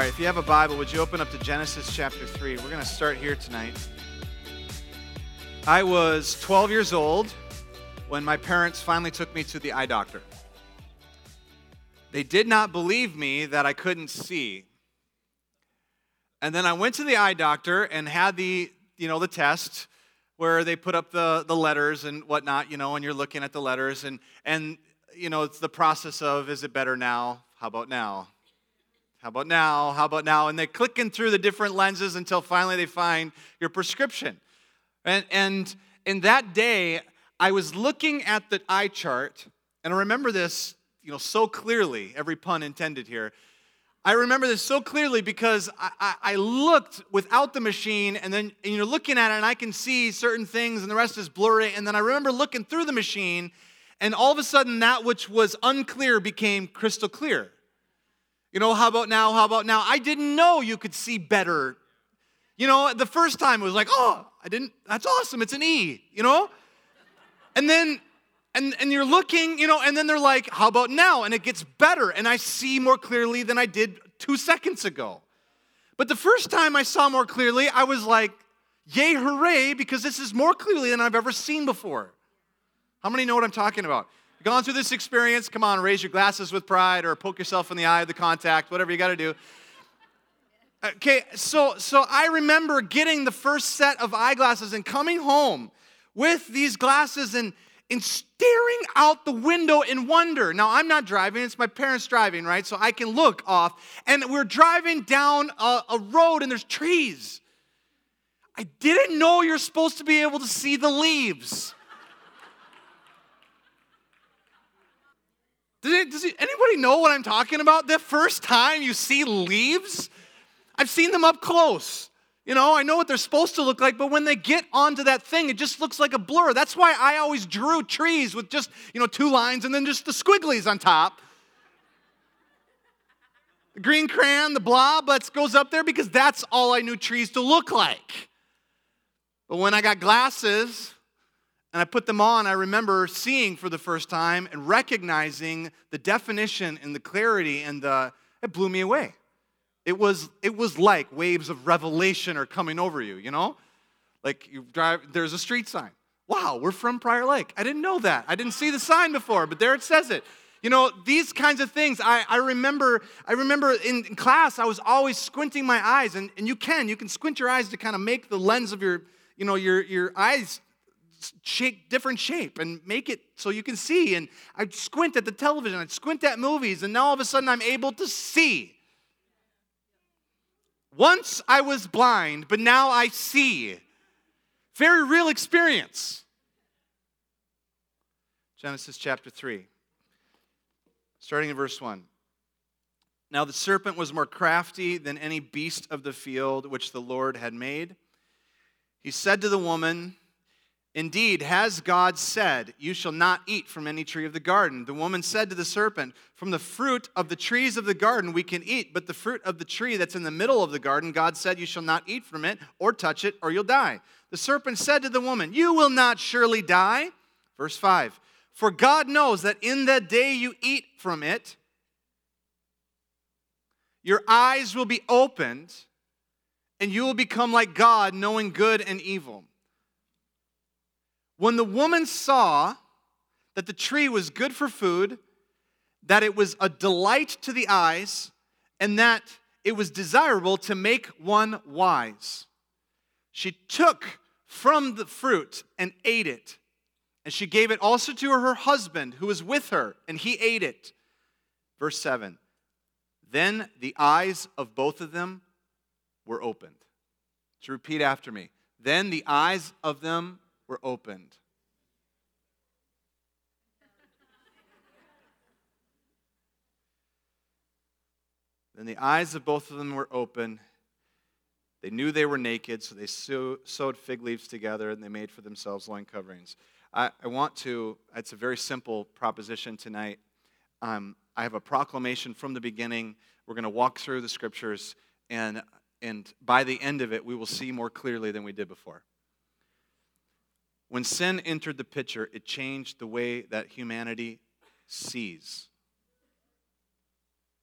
right, if you have a Bible, would you open up to Genesis chapter 3? We're going to start here tonight. I was 12 years old when my parents finally took me to the eye doctor. They did not believe me that I couldn't see. And then I went to the eye doctor and had the test where they put up the letters and whatnot, and you're looking at the letters and it's the process of, is it better now? How about now? How about now? How about now? And they're clicking through the different lenses until finally they find your prescription. And in that day, I was looking at the eye chart, and I remember this, so clearly, every pun intended here. I remember this so clearly because I looked without the machine, and you're looking at it, and I can see certain things, and the rest is blurry. And then I remember looking through the machine, and all of a sudden, that which was unclear became crystal clear. How about now? How about now? I didn't know you could see better. The first time it was like, oh, that's awesome. It's an E, And then, and you're looking, and then they're like, how about now? And it gets better, and I see more clearly than I did 2 seconds ago. But the first time I saw more clearly, I was like, yay, hooray, because this is more clearly than I've ever seen before. How many know what I'm talking about? Gone through this experience? Come on, raise your glasses with pride or poke yourself in the eye with the contact, whatever you got to do. Okay, so I remember getting the first set of eyeglasses and coming home with these glasses and staring out the window in wonder. Now, I'm not driving. It's my parents driving, right? So I can look off. And we're driving down a road and there's trees. I didn't know you're supposed to be able to see the leaves. Does anybody know what I'm talking about? The first time you see leaves? I've seen them up close. I know what they're supposed to look like, but when they get onto that thing, it just looks like a blur. That's why I always drew trees with just, 2 lines and then just the squigglies on top. The green crayon, the blob, that goes up there because that's all I knew trees to look like. But when I got glasses and I put them on, I remember seeing for the first time and recognizing the definition and the clarity, and it blew me away. It was like waves of revelation are coming over you, Like you drive, there's a street sign. Wow, we're from Prior Lake. I didn't know that. I didn't see the sign before, but there it says it. These kinds of things. I remember in class, I was always squinting my eyes, and you can squint your eyes to kind of make the lens of your eyes different shape and make it so you can see. And I'd squint at the television, I'd squint at movies, and now all of a sudden I'm able to see. Once I was blind, but now I see. Very real experience. Genesis chapter 3, starting in verse 1. Now the serpent was more crafty than any beast of the field which the Lord had made. He said to the woman, indeed, has God said, you shall not eat from any tree of the garden? The woman said to the serpent, from the fruit of the trees of the garden we can eat, but the fruit of the tree that's in the middle of the garden, God said, you shall not eat from it or touch it, or you'll die. The serpent said to the woman, you will not surely die. Verse 5, for God knows that in the day you eat from it, your eyes will be opened, and you will become like God, knowing good and evil. When the woman saw that the tree was good for food, that it was a delight to the eyes, and that it was desirable to make one wise, she took from the fruit and ate it. And she gave it also to her husband who was with her, and he ate it. Verse 7, then the eyes of both of them were opened. So repeat after me. Then the eyes of them were opened. Then the eyes of both of them were open. They knew they were naked, so they sewed fig leaves together, and they made for themselves loin coverings. It's a very simple proposition tonight. I have a proclamation from the beginning. We're going to walk through the scriptures, and by the end of it, we will see more clearly than we did before. When sin entered the picture, it changed the way that humanity sees.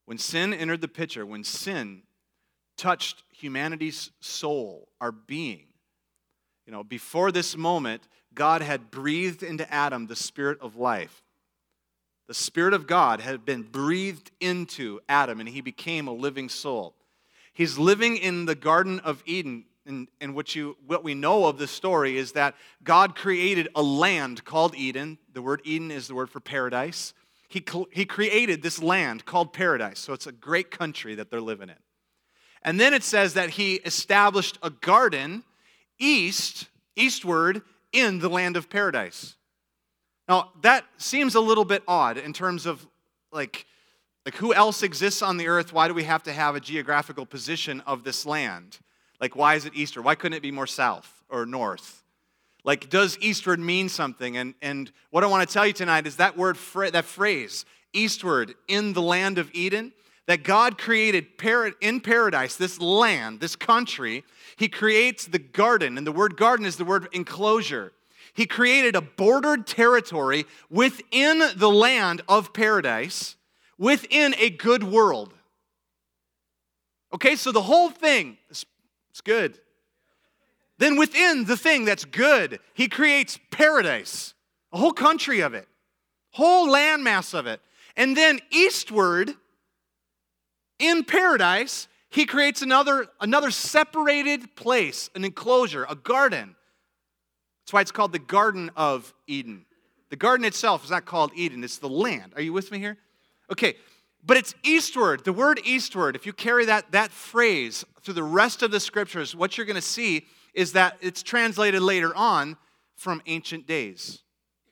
When sin entered the picture, when sin touched humanity's soul, our being, before this moment, God had breathed into Adam the spirit of life. The Spirit of God had been breathed into Adam, and he became a living soul. He's living in the Garden of Eden, and what we know of the story is that God created a land called Eden. The word Eden is the word for paradise. He created this land called paradise, so it's a great country that they're living in. And then it says that he established a garden eastward in the land of paradise. Now, that seems a little bit odd in terms of like who else exists on the earth? Why do we have to have a geographical position of this land? Like, why is it eastward? Why couldn't it be more south or north? Like, does eastward mean something? And what I want to tell you tonight is that that phrase, eastward in the land of Eden, that God created in paradise, this land, this country. He creates the garden, and the word garden is the word enclosure. He created a bordered territory within the land of paradise, within a good world. Okay, so the whole thing is good. Then within the thing that's good, he creates paradise, a whole country of it, whole landmass of it. And then eastward, in paradise, he creates another separated place, an enclosure, a garden. That's why it's called the Garden of Eden. The garden itself is not called Eden, it's the land. Are you with me here? Okay, but it's eastward. The word eastward, if you carry that phrase through the rest of the scriptures, what you're going to see is that it's translated later on from ancient days,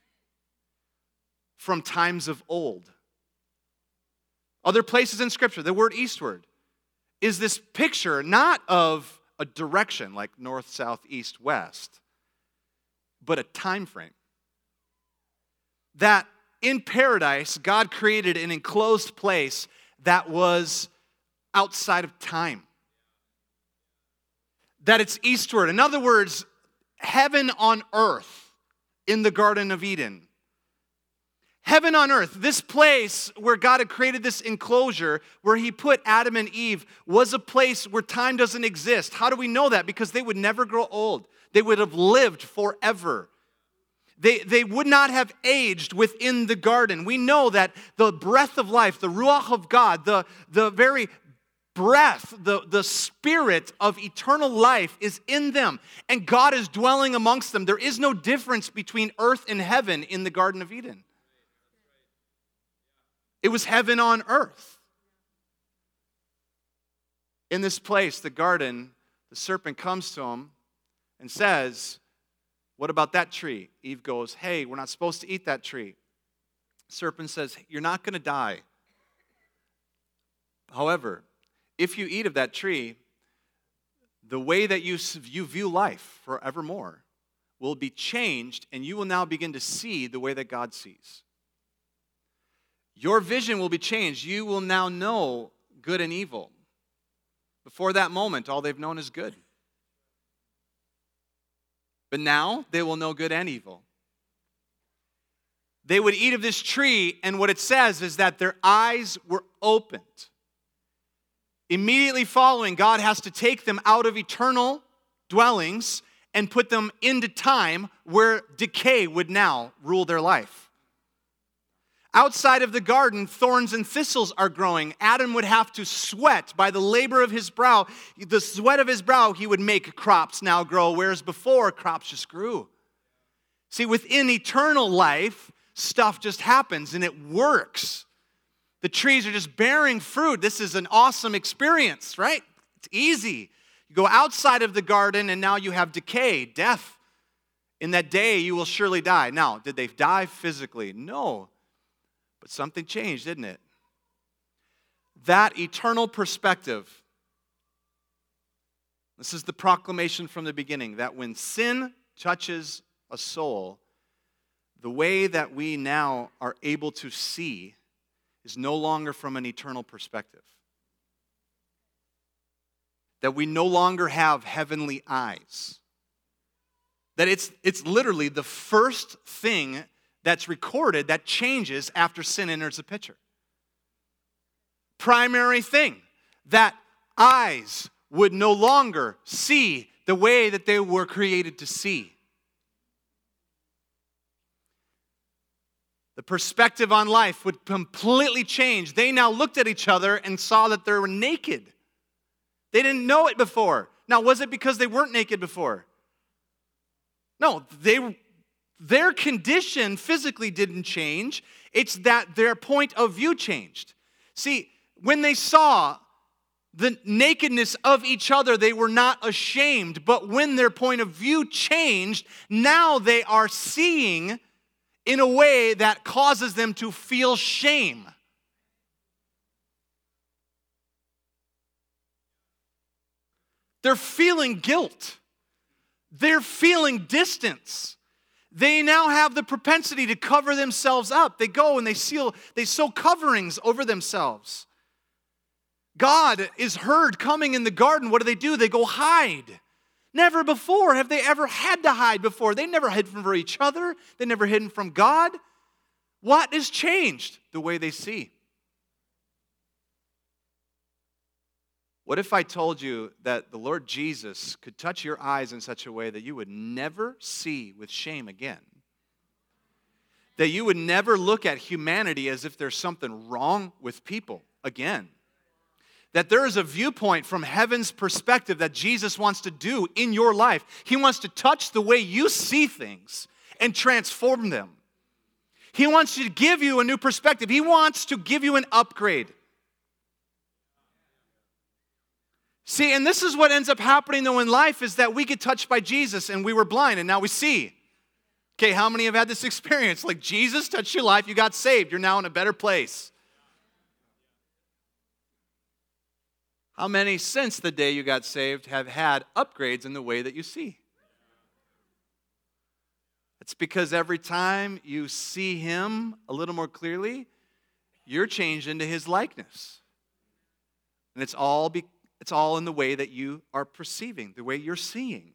from times of old. Other places in scripture, the word eastward is this picture not of a direction like north, south, east, west, but a time frame. That in paradise, God created an enclosed place that was outside of time. That it's eastward. In other words, heaven on earth in the Garden of Eden. Heaven on earth, this place where God had created this enclosure, where he put Adam and Eve, was a place where time doesn't exist. How do we know that? Because they would never grow old. They would have lived forever. They would not have aged within the garden. We know that the breath of life, the Ruach of God, the very breath, the spirit of eternal life is in them. And God is dwelling amongst them. There is no difference between earth and heaven in the Garden of Eden. It was heaven on earth. In this place, the garden, the serpent comes to him and says, what about that tree? Eve goes, hey, we're not supposed to eat that tree. Serpent says, you're not going to die. However, if you eat of that tree, the way that you view life forevermore will be changed, and you will now begin to see the way that God sees. Your vision will be changed. You will now know good and evil. Before that moment, all they've known is good. But now they will know good and evil. They would eat of this tree, and what it says is that their eyes were opened. Immediately following, God has to take them out of eternal dwellings and put them into time where decay would now rule their life. Outside of the garden, thorns and thistles are growing. Adam would have to sweat by the labor of his brow. The sweat of his brow, he would make crops now grow, whereas before, crops just grew. See, within eternal life, stuff just happens and it works. The trees are just bearing fruit. This is an awesome experience, right? It's easy. You go outside of the garden and now you have decay, death. In that day, you will surely die. Now, did they die physically? No. But something changed, didn't it? That eternal perspective, this is the proclamation from the beginning, that when sin touches a soul, the way that we now are able to see is no longer from an eternal perspective. That we no longer have heavenly eyes. That it's literally the first thing that's recorded that changes after sin enters the picture. primary thing, that eyes would no longer see the way that they were created to see. The perspective on life would completely change. They now looked at each other and saw that they were naked. They didn't know it before. Now, was it because they weren't naked before? No, their condition physically didn't change. It's that their point of view changed. See, when they saw the nakedness of each other, they were not ashamed. But when their point of view changed, now they are seeing in a way that causes them to feel shame. They're feeling guilt. They're feeling distance. They now have the propensity to cover themselves up. They go and they sew coverings over themselves. God is heard coming in the garden. What do? They go hide. Never before have they ever had to hide before. They never hid from each other. They never hidden from God. What has changed? The way they see. What if I told you that the Lord Jesus could touch your eyes in such a way that you would never see with shame again? That you would never look at humanity as if there's something wrong with people again? That there is a viewpoint from heaven's perspective that Jesus wants to do in your life. He wants to touch the way you see things and transform them. He wants to give you a new perspective. He wants to give you an upgrade. See, and this is what ends up happening though in life, is that we get touched by Jesus and we were blind and now we see. Okay, how many have had this experience? Like Jesus touched your life, you got saved, you're now in a better place. How many since the day you got saved have had upgrades in the way that you see? It's because every time you see Him a little more clearly, you're changed into His likeness. And it's all in the way that you are perceiving, the way you're seeing.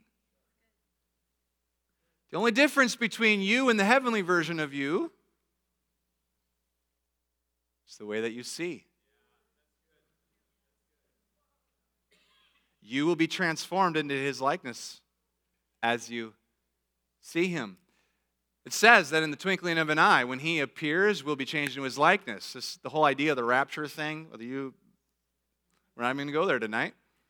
The only difference between you and the heavenly version of you is the way that you see. You will be transformed into His likeness as you see Him. It says that in the twinkling of an eye, when He appears, we'll be changed into His likeness. This is the whole idea of the rapture thing. We're not even going to go there tonight.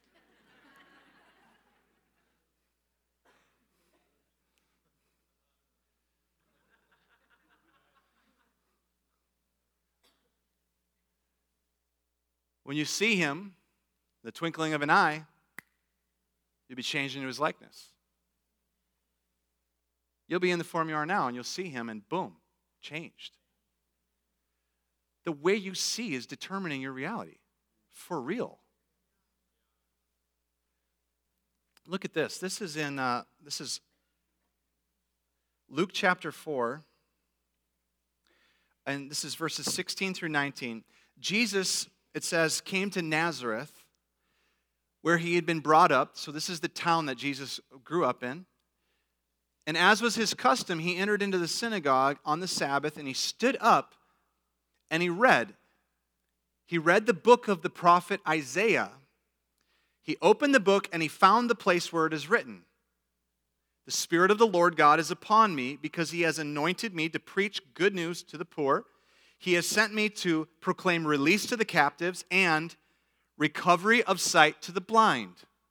When you see Him, the twinkling of an eye, you'll be changed into His likeness. You'll be in the form you are now, and you'll see Him, and boom, changed. The way you see is determining your reality. For real. Look at this. This is Luke chapter 4, and this is verses 16 through 19. Jesus, it says, came to Nazareth, where He had been brought up. So this is the town that Jesus grew up in. And as was His custom, He entered into the synagogue on the Sabbath, and He stood up and He read. He read the book of the prophet Isaiah. He opened the book and He found the place where it is written, "The Spirit of the Lord God is upon me, because He has anointed me to preach good news to the poor. He has sent me to proclaim release to the captives and recovery of sight to the blind."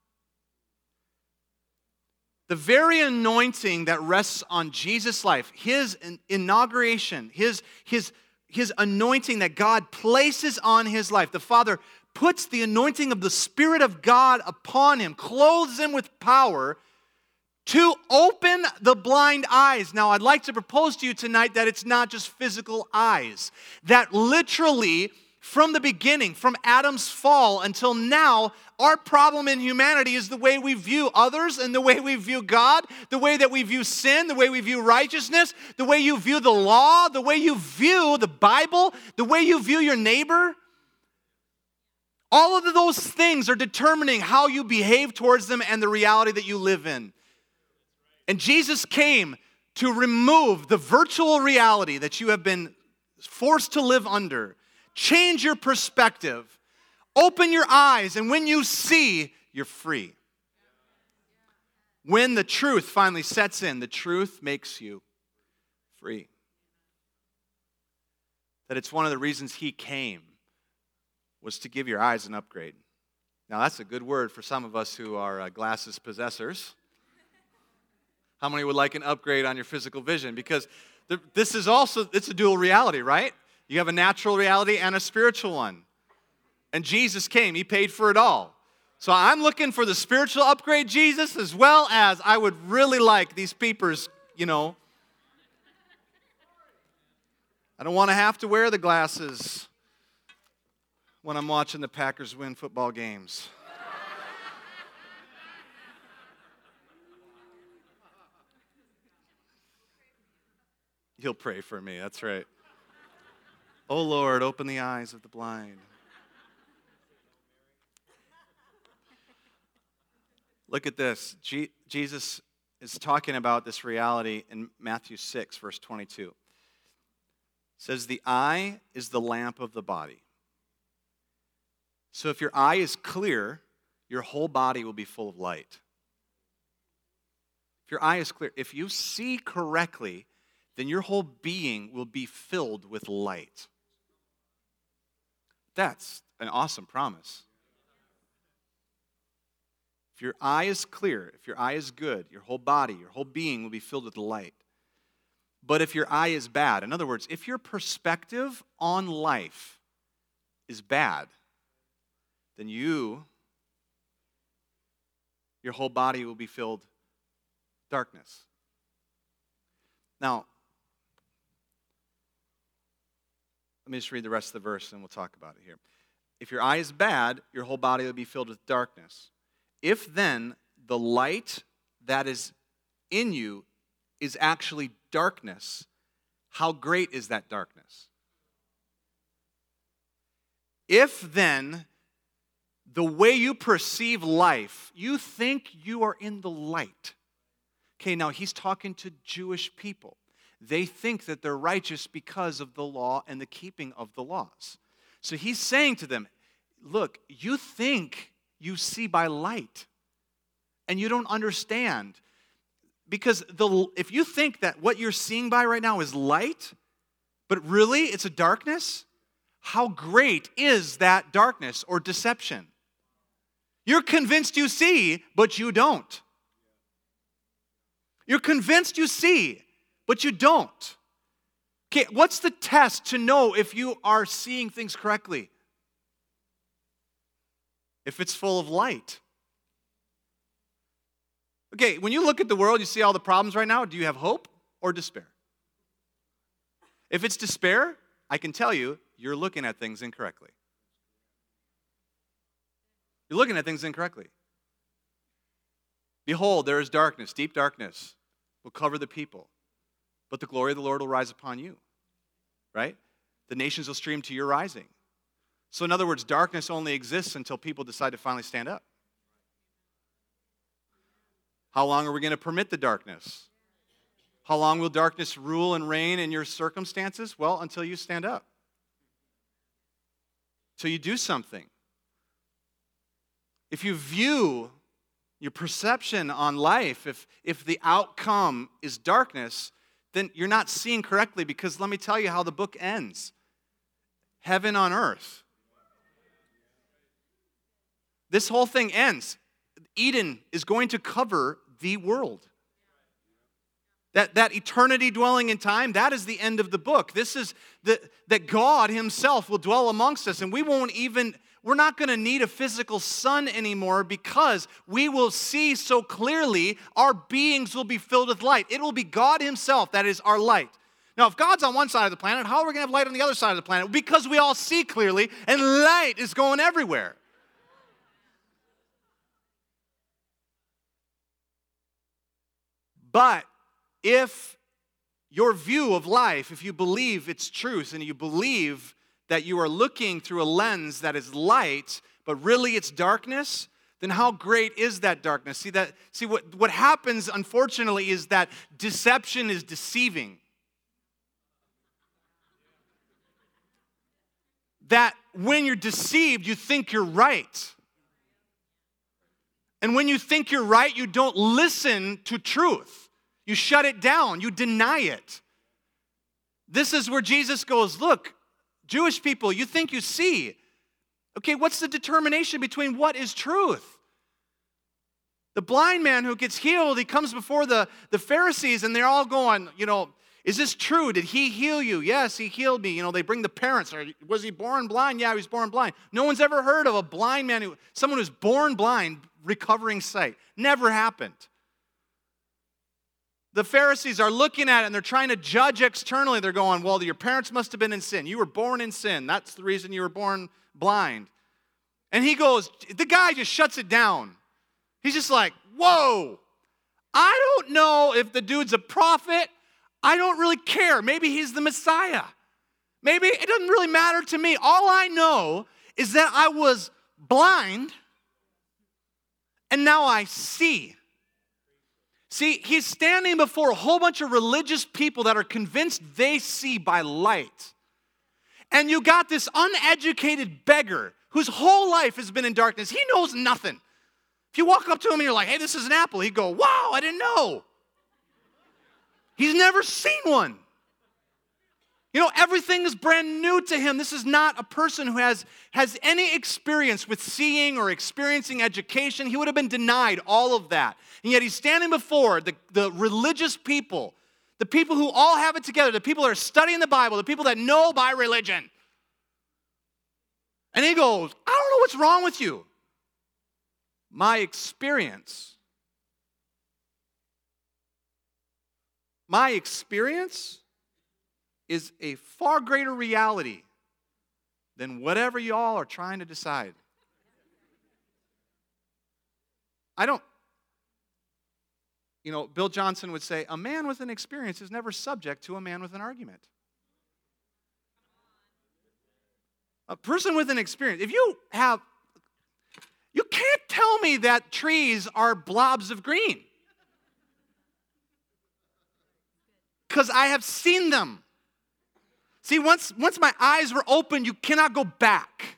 The very anointing that rests on Jesus' life, His inauguration, His anointing that God places on His life. The Father puts the anointing of the Spirit of God upon Him, clothes Him with power to open the blind eyes. Now, I'd like to propose to you tonight that it's not just physical eyes. That literally, from the beginning, from Adam's fall until now, our problem in humanity is the way we view others and the way we view God, the way that we view sin, the way we view righteousness, the way you view the law, the way you view the Bible, the way you view your neighbor. All of those things are determining how you behave towards them and the reality that you live in. And Jesus came to remove the virtual reality that you have been forced to live under, change your perspective. Open your eyes, and when you see, you're free. When the truth finally sets in, the truth makes you free. That it's one of the reasons he came, was to give your eyes an upgrade. Now, that's a good word for some of us who are glasses possessors. How many would like an upgrade on your physical vision? Because this is also, it's a dual reality, right? You have a natural reality and a spiritual one. And Jesus came, he paid for it all. So I'm looking for the spiritual upgrade, Jesus, as well as I would really like these peepers, I don't want to have to wear the glasses when I'm watching the Packers win football games. He'll pray for me, that's right. Oh Lord, open the eyes of the blind. Look at this. Jesus is talking about this reality in Matthew 6, verse 22. It says, the eye is the lamp of the body. So if your eye is clear, your whole body will be full of light. If your eye is clear, if you see correctly, then your whole being will be filled with light. That's an awesome promise. If your eye is clear, if your eye is good, your whole body, your whole being will be filled with light. But if your eye is bad, in other words, if your perspective on life is bad, then your whole body will be filled with darkness. Now, let me just read the rest of the verse and we'll talk about it here. If your eye is bad, your whole body will be filled with darkness. If then the light that is in you is actually darkness, how great is that darkness? If then the way you perceive life, you think you are in the light. Okay, now he's talking to Jewish people. They think that they're righteous because of the law and the keeping of the laws. So he's saying to them, look, you think you see by light, and you don't understand. Because if you think that what you're seeing by right now is light, but really it's a darkness, how great is that darkness or deception? You're convinced you see, but you don't. You're convinced you see, but you don't. Okay, what's the test to know if you are seeing things correctly? If it's full of light. Okay, when you look at the world, you see all the problems right now, do you have hope or despair? If it's despair, I can tell you, you're looking at things incorrectly. You're looking at things incorrectly. Behold, there is darkness, deep darkness will cover the people, but the glory of the Lord will rise upon you, right? The nations will stream to your rising. So in other words, darkness only exists until people decide to finally stand up. How long are we going to permit the darkness? How long will darkness rule and reign in your circumstances? Well, until you stand up. Till you do something. If you view your perception on life, if the outcome is darkness, then you're not seeing correctly, because let me tell you how the book ends. Heaven on earth. This whole thing ends. Eden is going to cover the world. That eternity dwelling in time, that is the end of the book. This is that God himself will dwell amongst us, and we're not going to need a physical sun anymore, because we will see so clearly. Our beings will be filled with light. It will be God himself that is our light. Now, if God's on one side of the planet, how are we going to have light on the other side of the planet? Because we all see clearly, and light is going everywhere. But if your view of life, if you believe it's truth and you believe that you are looking through a lens that is light, but really it's darkness, then how great is that darkness? See what happens, unfortunately, is that deception is deceiving. that when you're deceived, you think you're right. And when you think you're right, you don't listen to truth. You shut it down. You deny it. This is where Jesus goes, look, Jewish people, you think you see. Okay, what's the determination between what is truth? The blind man who gets healed, he comes before the Pharisees, and they're all going, is this true? Did he heal you? Yes, he healed me. They bring the parents. Was he born blind? Yeah, he was born blind. No one's ever heard of a blind man, someone who's born blind, recovering sight. Never happened. The Pharisees are looking at it, and they're trying to judge externally. They're going, well, your parents must have been in sin. You were born in sin. That's the reason you were born blind. And he goes, the guy just shuts it down. He's just like, whoa, I don't know if the dude's a prophet. I don't really care. Maybe he's the Messiah. Maybe it doesn't really matter to me. All I know is that I was blind and now I see. See, he's standing before a whole bunch of religious people that are convinced they see by light. And you got this uneducated beggar whose whole life has been in darkness. He knows nothing. If you walk up to him and you're like, hey, this is an apple, he'd go, wow, I didn't know. He's never seen one. Everything is brand new to him. This is not a person who has any experience with seeing or experiencing education. He would have been denied all of that. And yet he's standing before the religious people, the people who all have it together, the people that are studying the Bible, the people that know by religion. And he goes, I don't know what's wrong with you. My experience is a far greater reality than whatever y'all are trying to decide. Bill Johnson would say, a man with an experience is never subject to a man with an argument. A person with an experience, you can't tell me that trees are blobs of green. Because I have seen them. See, once my eyes were open, you cannot go back.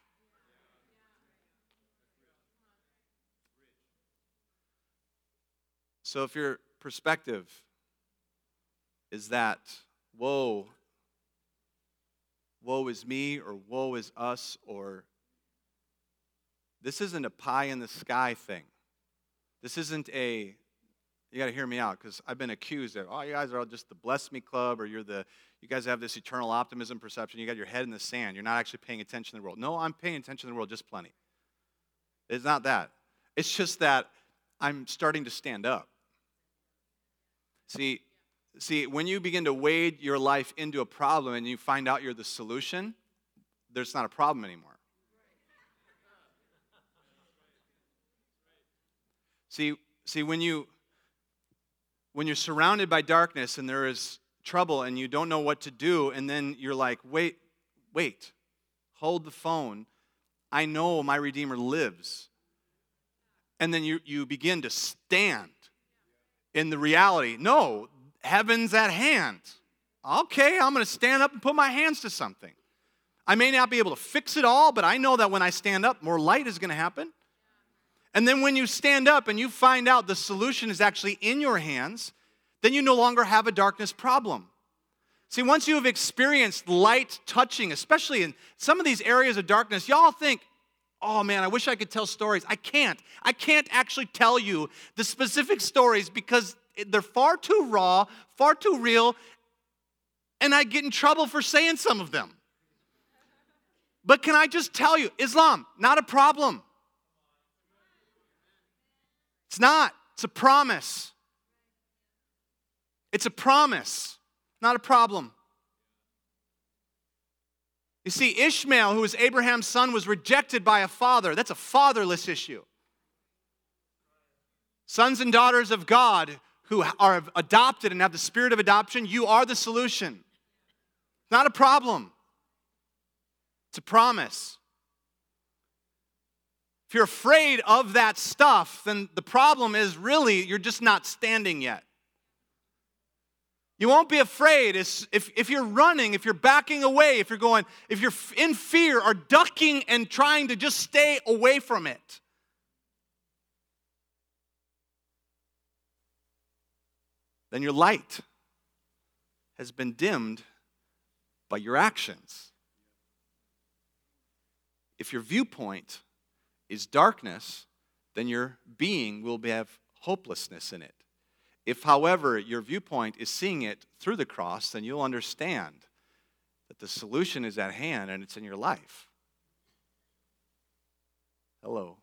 So if your perspective is that, woe is me, or woe is us, or this isn't a pie in the sky thing. This isn't you got to hear me out, because I've been accused of, you guys are all just the bless me club, or you guys have this eternal optimism perception. You got your head in the sand. You're not actually paying attention to the world. No, I'm paying attention to the world just plenty. It's not that. It's just that I'm starting to stand up. See, when you begin to wade your life into a problem and you find out you're the solution, there's not a problem anymore. See, when you're surrounded by darkness and there is trouble and you don't know what to do, and then you're like, wait, hold the phone. I know my Redeemer lives. And then you begin to stand in the reality. No, heaven's at hand. Okay, I'm going to stand up and put my hands to something. I may not be able to fix it all, but I know that when I stand up, more light is going to happen. And then when you stand up and you find out the solution is actually in your hands, then you no longer have a darkness problem. See, once you have experienced light touching, especially in some of these areas of darkness, y'all think, oh man, I wish I could tell stories. I can't actually tell you the specific stories because they're far too raw, far too real, and I get in trouble for saying some of them. But can I just tell you, Islam, not a problem. It's not. It's a promise. It's a promise, not a problem. You see, Ishmael, who was Abraham's son, was rejected by a father. That's a fatherless issue. Sons and daughters of God who are adopted and have the spirit of adoption, you are the solution. Not a problem. It's a promise. If you're afraid of that stuff, then the problem is really you're just not standing yet. You won't be afraid if you're running, if you're backing away, if you're in fear or ducking and trying to just stay away from it. Then your light has been dimmed by your actions. If your viewpoint is darkness, then your being will have hopelessness in it. If, however, your viewpoint is seeing it through the cross, then you'll understand that the solution is at hand and it's in your life. Hello.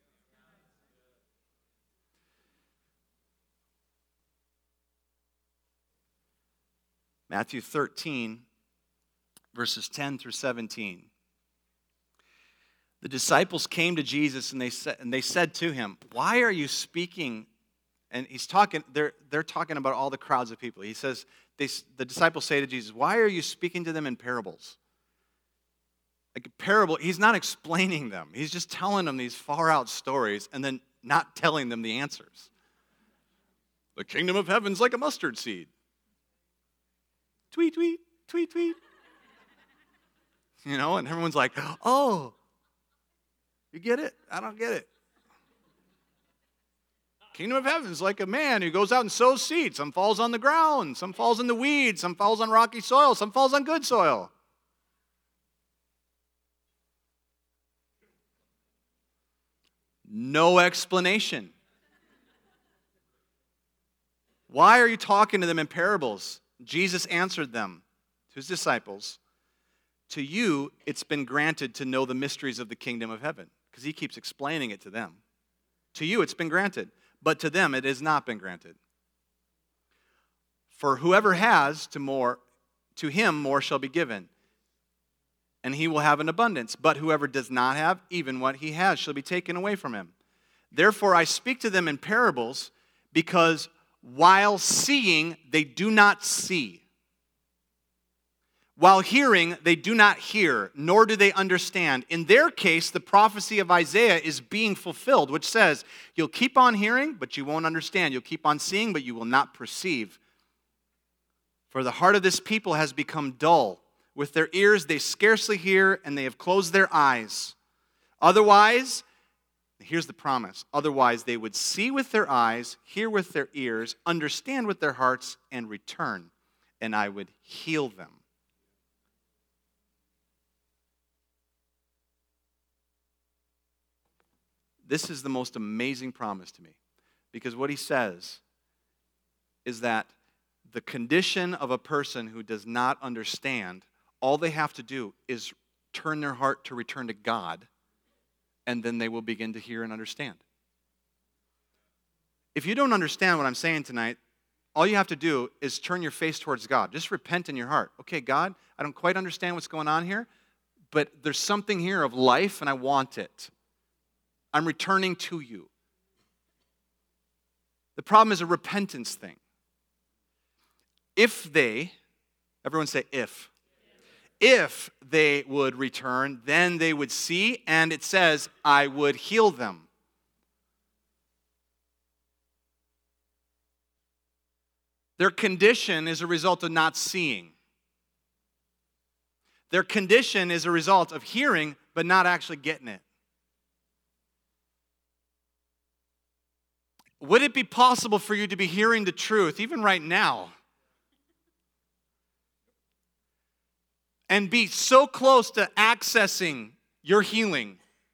Matthew 13, verses 10 through 17. The disciples came to Jesus and they said to him, "Why are you speaking?" And they're talking about all the crowds of people. He says, the disciples say to Jesus, "Why are you speaking to them in parables?" Like a parable, he's not explaining them. He's just telling them these far out stories and then not telling them the answers. The kingdom of heaven's like a mustard seed. Tweet, tweet, tweet, tweet. And everyone's like, "Oh, you get it? I don't get it." Kingdom of heaven is like a man who goes out and sows seed. Some falls on the ground, some falls in the weeds, some falls on rocky soil, some falls on good soil. No explanation. Why are you talking to them in parables? Jesus answered them, to his disciples, "To you it's been granted to know the mysteries of the kingdom of heaven." Because he keeps explaining it to them. To you it's been granted, but to them it has not been granted. For whoever has, to him more shall be given, and he will have an abundance. But whoever does not have, even what he has shall be taken away from him. Therefore I speak to them in parables, because while seeing they do not see. While hearing, they do not hear, nor do they understand. In their case, the prophecy of Isaiah is being fulfilled, which says, "You'll keep on hearing, but you won't understand. You'll keep on seeing, but you will not perceive. For the heart of this people has become dull. With their ears they scarcely hear, and they have closed their eyes. Otherwise," here's the promise, "otherwise they would see with their eyes, hear with their ears, understand with their hearts, and return, and I would heal them." This is the most amazing promise to me, because what he says is that the condition of a person who does not understand, all they have to do is turn their heart to return to God, and then they will begin to hear and understand. If you don't understand what I'm saying tonight, all you have to do is turn your face towards God. Just repent in your heart. "Okay, God, I don't quite understand what's going on here, but there's something here of life, and I want it. I'm returning to you." The problem is a repentance thing. Everyone say if. If they would return, then they would see, and it says, "I would heal them." Their condition is a result of not seeing. Their condition is a result of hearing, but not actually getting it. Would it be possible for you to be hearing the truth, even right now, and be so close to accessing your healing,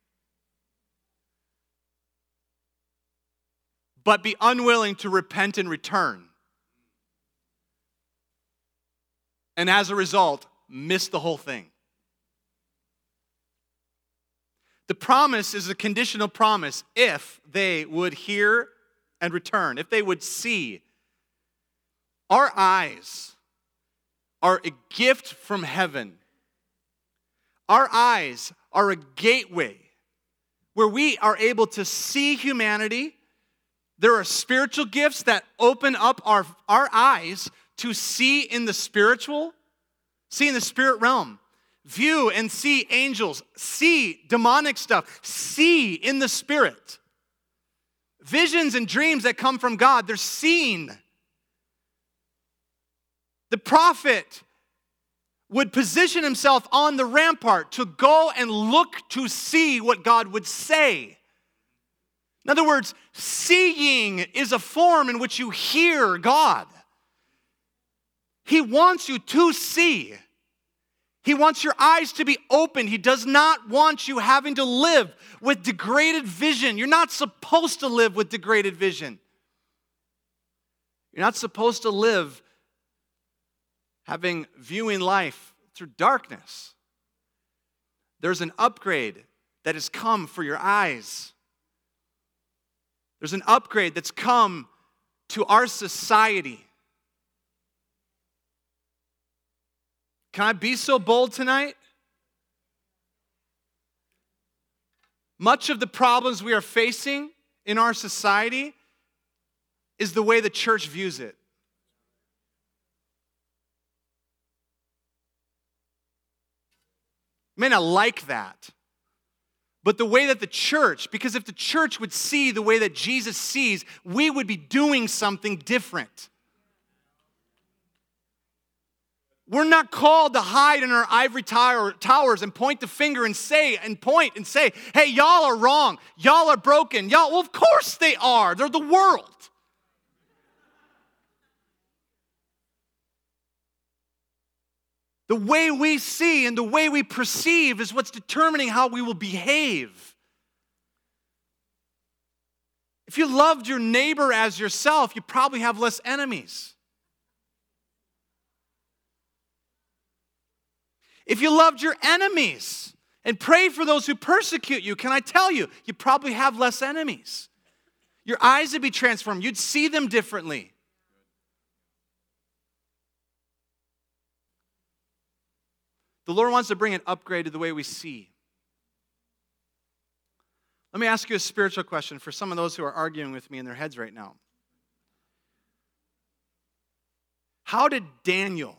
but be unwilling to repent and return, and as a result, miss the whole thing? The promise is a conditional promise. If they would hear and return, if they would see. Our eyes are a gift from heaven. Our eyes are a gateway where we are able to see humanity. There are spiritual gifts that open up our eyes to see in the spiritual, see in the spirit realm, view and see angels, see demonic stuff, see in the spirit. Visions and dreams that come from God, they're seen. The prophet would position himself on the rampart to go and look to see what God would say. In other words, seeing is a form in which you hear God. He wants you to see. He wants your eyes to be opened. He does not want you having to live with degraded vision. You're not supposed to live with degraded vision. You're not supposed to live viewing life through darkness. There's an upgrade that has come for your eyes. There's an upgrade that's come to our society. Can I be so bold tonight? Much of the problems we are facing in our society is the way the church views it. You may not like that, but the way that the church, because if the church would see the way that Jesus sees, we would be doing something different. We're not called to hide in our ivory towers and point the finger and say, hey, y'all are wrong. Y'all are broken. Well, of course they are. They're the world. The way we see and the way we perceive is what's determining how we will behave. If you loved your neighbor as yourself, you probably have less enemies. If you loved your enemies and prayed for those who persecute you, can I tell you, you probably have less enemies. Your eyes would be transformed. You'd see them differently. The Lord wants to bring an upgrade to the way we see. Let me ask you a spiritual question for some of those who are arguing with me in their heads right now. How did Daniel,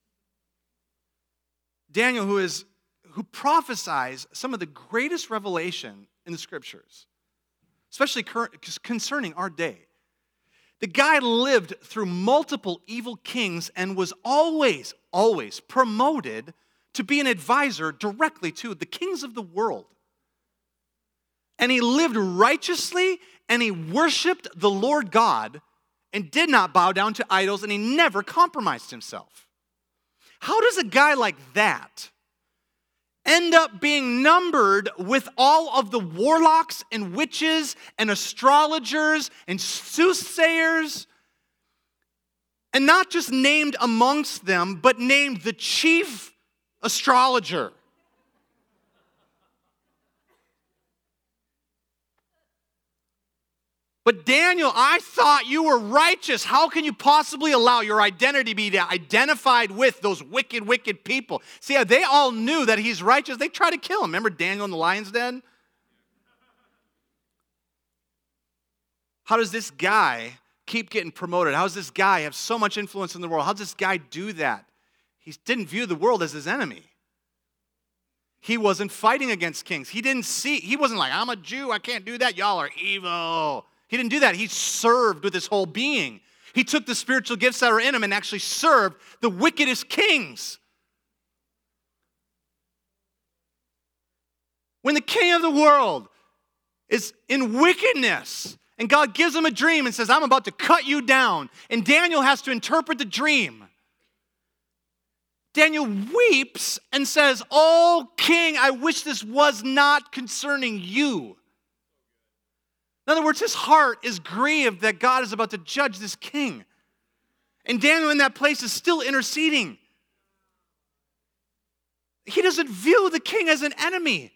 who prophesies some of the greatest revelation in the scriptures, especially concerning our day. The guy lived through multiple evil kings and was always promoted to be an advisor directly to the kings of the world. And he lived righteously and he worshiped the Lord God and did not bow down to idols, and he never compromised himself. How does a guy like that end up being numbered with all of the warlocks and witches and astrologers and soothsayers, and not just named amongst them, but named the chief astrologer? But Daniel, I thought you were righteous. How can you possibly allow your identity to be identified with those wicked, wicked people? See, they all knew that he's righteous. They tried to kill him. Remember Daniel in the lion's den? How does this guy keep getting promoted? How does this guy have so much influence in the world? How does this guy do that? He didn't view the world as his enemy. He wasn't fighting against kings. He wasn't like, I'm a Jew, I can't do that. Y'all are evil. He didn't do that. He served with his whole being. He took the spiritual gifts that are in him and actually served the wickedest kings. When the king of the world is in wickedness and God gives him a dream and says, I'm about to cut you down, and Daniel has to interpret the dream, Daniel weeps and says, oh, king, I wish this was not concerning you. In other words, his heart is grieved that God is about to judge this king. And Daniel in that place is still interceding. He doesn't view the king as an enemy.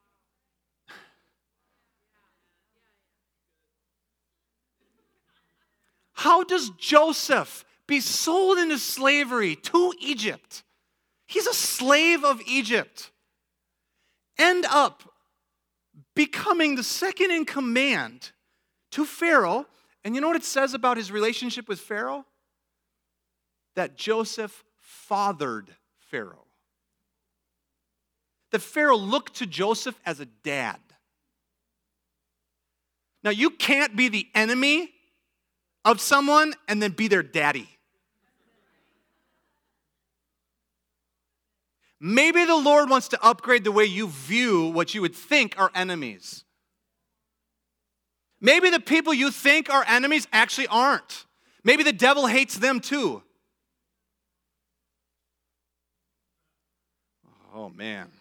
How does Joseph be sold into slavery to Egypt? He's a slave of Egypt. End up becoming the second in command to Pharaoh. And you know what it says about his relationship with Pharaoh? That Joseph fathered Pharaoh. That Pharaoh looked to Joseph as a dad. Now, you can't be the enemy of someone and then be their daddy. Maybe the Lord wants to upgrade the way you view what you would think are enemies. Maybe the people you think are enemies actually aren't. Maybe the devil hates them too. Oh, man.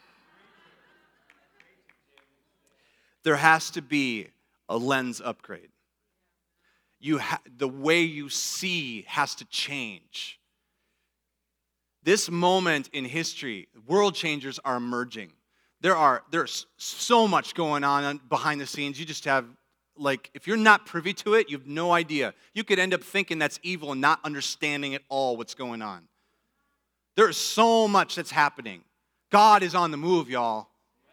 There has to be a lens upgrade. The way you see has to change. This moment in history, world changers are emerging. There's so much going on behind the scenes. You just have, if you're not privy to it, you have no idea. You could end up thinking that's evil and not understanding at all what's going on. There's so much that's happening. God is on the move, y'all.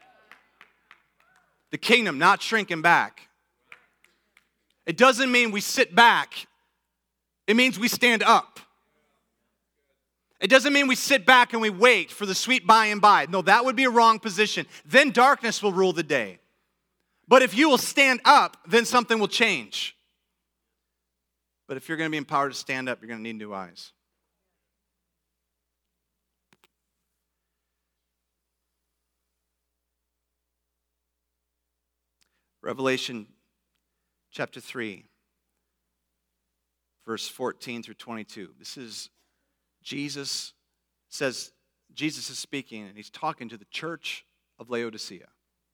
The kingdom not shrinking back. It doesn't mean we sit back. It means we stand up. It doesn't mean we sit back and we wait for the sweet by and by. No, that would be a wrong position. Then darkness will rule the day. But if you will stand up, then something will change. But if you're going to be empowered to stand up, you're going to need new eyes. Revelation chapter 3, verse 14 through 22. This is Jesus is speaking, and he's talking to the church of Laodicea.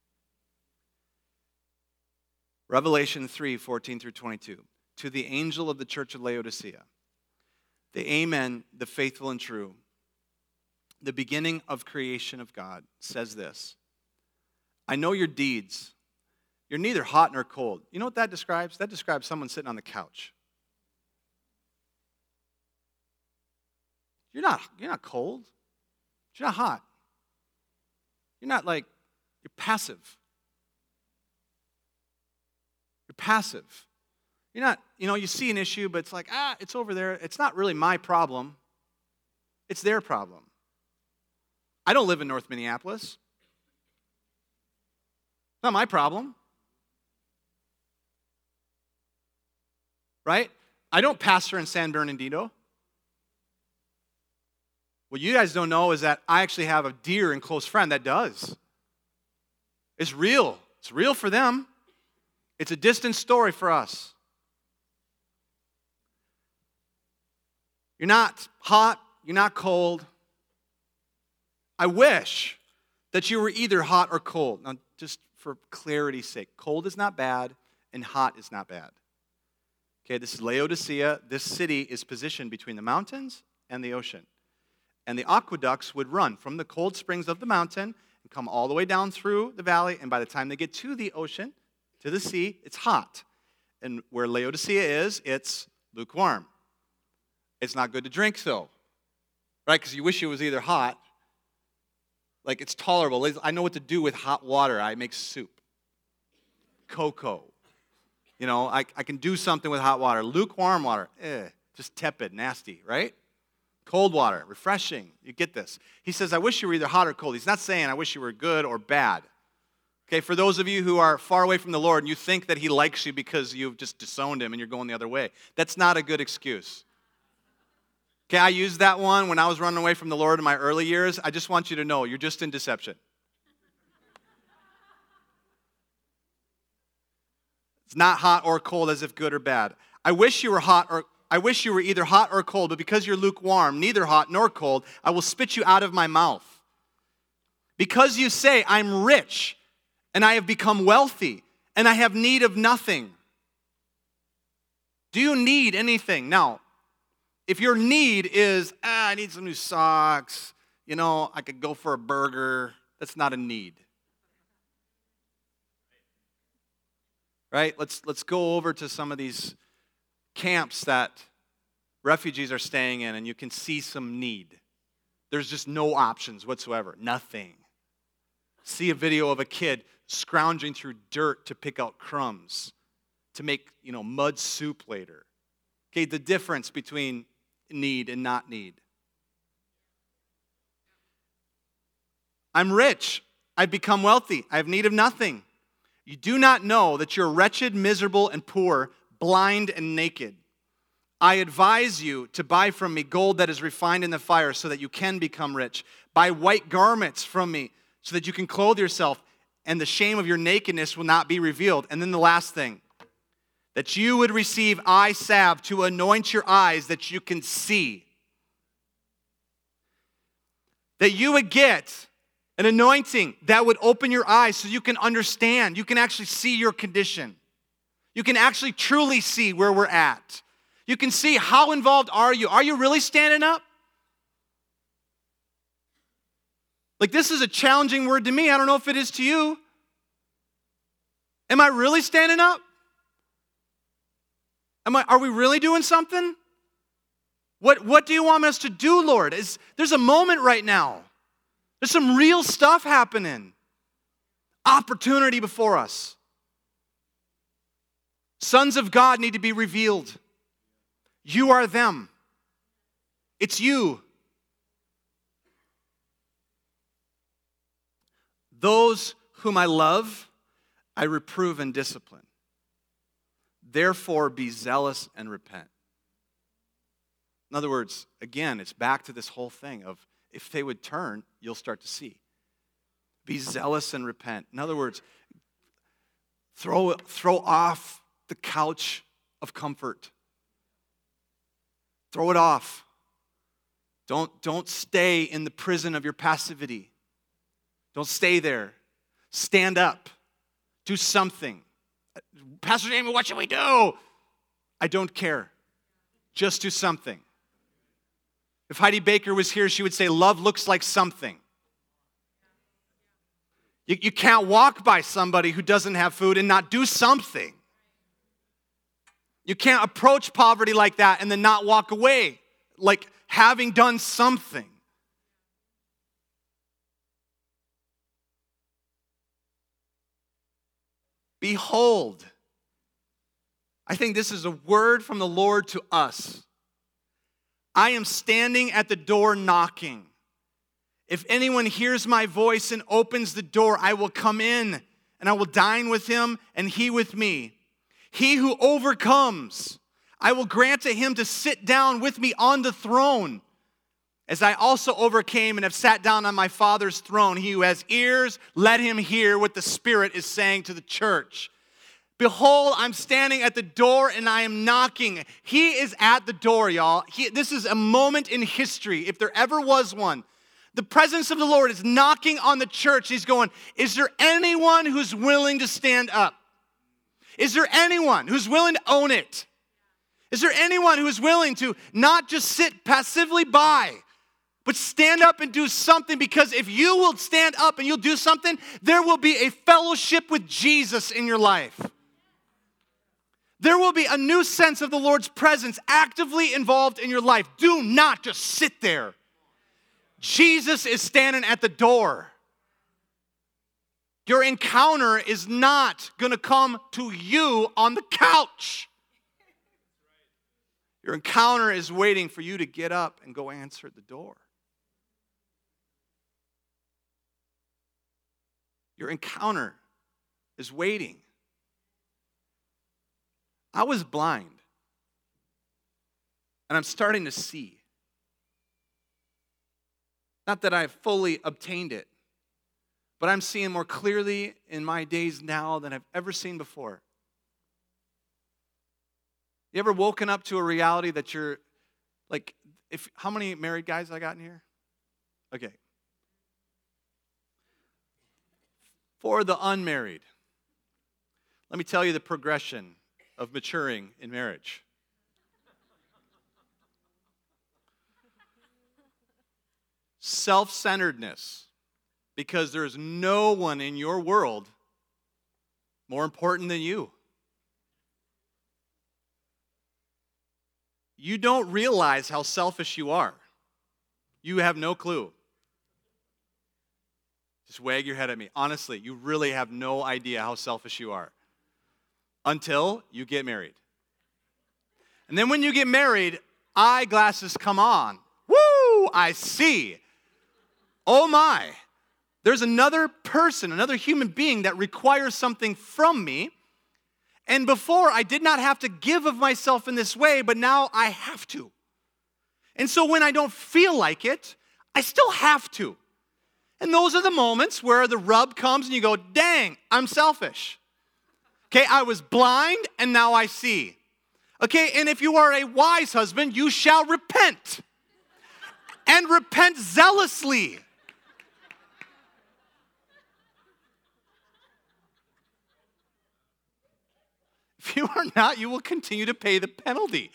Revelation 3, 14 through 22. To the angel of the church of Laodicea, the Amen, the faithful and true, the beginning of creation of God, says this: I know your deeds. You're neither hot nor cold. You know what that describes? That describes someone sitting on the couch. You're not cold. You're not hot. You're passive. You're passive. You're not, you see an issue, but it's it's over there. It's not really my problem. It's their problem. I don't live in North Minneapolis. It's not my problem. Right? I don't pastor in San Bernardino. What you guys don't know is that I actually have a dear and close friend that does. It's real. It's real for them. It's a distant story for us. You're not hot. You're not cold. I wish that you were either hot or cold. Now, just for clarity's sake, cold is not bad and hot is not bad. Okay, this is Laodicea. This city is positioned between the mountains and the ocean. And the aqueducts would run from the cold springs of the mountain and come all the way down through the valley. And by the time they get to the ocean, to the sea, it's hot. And where Laodicea is, it's lukewarm. It's not good to drink, though. Right? Because you wish it was either hot. It's tolerable. I know what to do with hot water. I make soup. Cocoa. I can do something with hot water. Lukewarm water, just tepid, nasty, right? Cold water, refreshing. You get this. He says, I wish you were either hot or cold. He's not saying, I wish you were good or bad. Okay, for those of you who are far away from the Lord and you think that he likes you because you've just disowned him and you're going the other way, that's not a good excuse. Okay, I used that one when I was running away from the Lord in my early years. I just want you to know, you're just in deception. It's not hot or cold as if good or bad. I wish you were either hot or cold, but because you're lukewarm, neither hot nor cold, I will spit you out of my mouth. Because you say, I'm rich, and I have become wealthy, and I have need of nothing. Do you need anything? Now, if your need is, I need some new socks, I could go for a burger, that's not a need. Right? Let's go over to some of these camps that refugees are staying in, and you can see some need. There's just no options whatsoever. Nothing. See a video of a kid scrounging through dirt to pick out crumbs to make, mud soup later. Okay, the difference between need and not need. I'm rich. I've become wealthy. I have need of nothing. You do not know that you're wretched, miserable, and poor, blind and naked. I advise you to buy from me gold that is refined in the fire so that you can become rich. Buy white garments from me so that you can clothe yourself and the shame of your nakedness will not be revealed. And then the last thing, that you would receive eye salve to anoint your eyes that you can see. That you would get an anointing that would open your eyes so you can understand. You can actually see your condition. You can actually truly see where we're at. You can see how involved are you. Are you really standing up? Like, this is a challenging word to me. I don't know if it is to you. Am I really standing up? Are we really doing something? What do you want us to do, Lord? There's a moment right now. There's some real stuff happening. Opportunity before us. Sons of God need to be revealed. You are them. It's you. Those whom I love, I reprove and discipline. Therefore, be zealous and repent. In other words, again, it's back to this whole thing of if they would turn, you'll start to see. Be zealous and repent. In other words, throw off the couch of comfort. Throw it off. Don't stay in the prison of your passivity. Don't stay there. Stand up. Do something. Pastor Jamie, what should we do? I don't care. Just do something. If Heidi Baker was here, she would say, love looks like something. You can't walk by somebody who doesn't have food and not do something. You can't approach poverty like that and then not walk away, like having done something. Behold, I think this is a word from the Lord to us. I am standing at the door knocking. If anyone hears my voice and opens the door, I will come in and I will dine with him and he with me. He who overcomes, I will grant to him to sit down with me on the throne, as I also overcame and have sat down on my Father's throne. He who has ears, let him hear what the Spirit is saying to the church. Behold, I'm standing at the door and I am knocking. He is at the door, y'all. This is a moment in history, if there ever was one. The presence of the Lord is knocking on the church. He's going, is there anyone who's willing to stand up? Is there anyone who's willing to own it? Is there anyone who's willing to not just sit passively by, but stand up and do something? Because if you will stand up and you'll do something, there will be a fellowship with Jesus in your life. There will be a new sense of the Lord's presence actively involved in your life. Do not just sit there. Jesus is standing at the door. Your encounter is not going to come to you on the couch. Your encounter is waiting for you to get up and go answer the door. Your encounter is waiting. I was blind, and I'm starting to see. Not that I've fully obtained it, but I'm seeing more clearly in my days now than I've ever seen before. You ever woken up to a reality that you're like, how many married guys I got in here? Okay. For the unmarried, let me tell you the progression of maturing in marriage. Self-centeredness, because there's no one in your world more important than you. You don't realize how selfish you are. You have no clue. Just wag your head at me. Honestly, you really have no idea how selfish you are until you get married. And then when you get married, eyeglasses come on. Woo! I see. Oh my. There's another person, another human being that requires something from me. And before, I did not have to give of myself in this way, but now I have to. And so when I don't feel like it, I still have to. And those are the moments where the rub comes and you go, dang, I'm selfish. Okay, I was blind and now I see. Okay, and if you are a wise husband, you shall repent. And repent zealously. If you are not, you will continue to pay the penalty.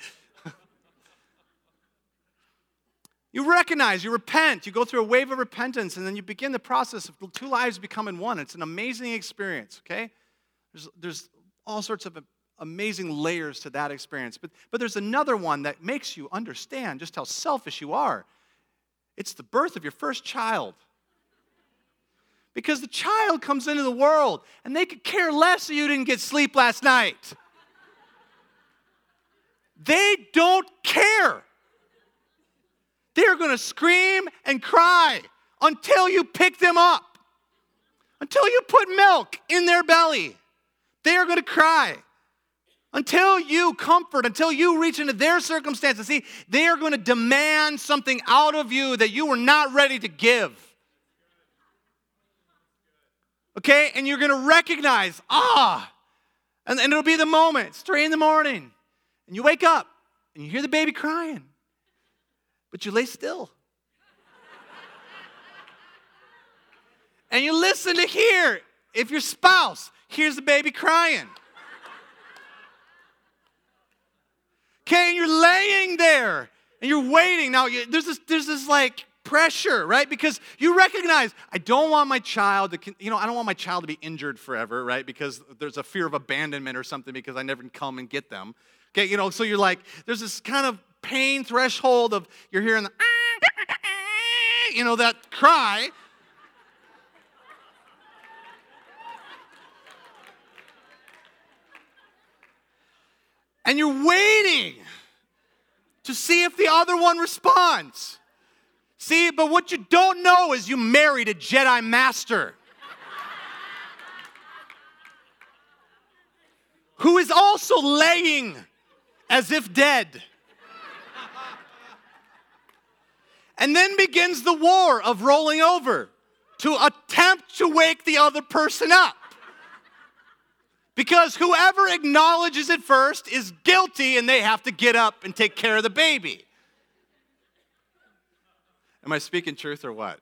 You recognize, you repent, you go through a wave of repentance, and then you begin the process of two lives becoming one. It's an amazing experience, okay? There's all sorts of amazing layers to that experience. But there's another one that makes you understand just how selfish you are. It's the birth of your first child. Because the child comes into the world, and they could care less that you didn't get sleep last night. They don't care. They're going to scream and cry until you pick them up. Until you put milk in their belly. They are going to cry. Until you comfort, until you reach into their circumstances. See, they are going to demand something out of you that you were not ready to give. Okay? And you're going to recognize, and it'll be the moment. It's 3 a.m, and you wake up, and you hear the baby crying. But you lay still. And you listen to hear if your spouse hears the baby crying. Okay, and you're laying there, and you're waiting. Now, there's this like pressure, right? Because you recognize, I don't want my child to, I don't want my child to be injured forever, right? Because there's a fear of abandonment or something because I never can come and get them. Okay, so you're like, there's this kind of pain threshold of, you're hearing the, that cry. And you're waiting to see if the other one responds. See, but what you don't know is you married a Jedi Master who is also laying as if dead. And then begins the war of rolling over to attempt to wake the other person up. Because whoever acknowledges it first is guilty and they have to get up and take care of the baby. Am I speaking truth or what?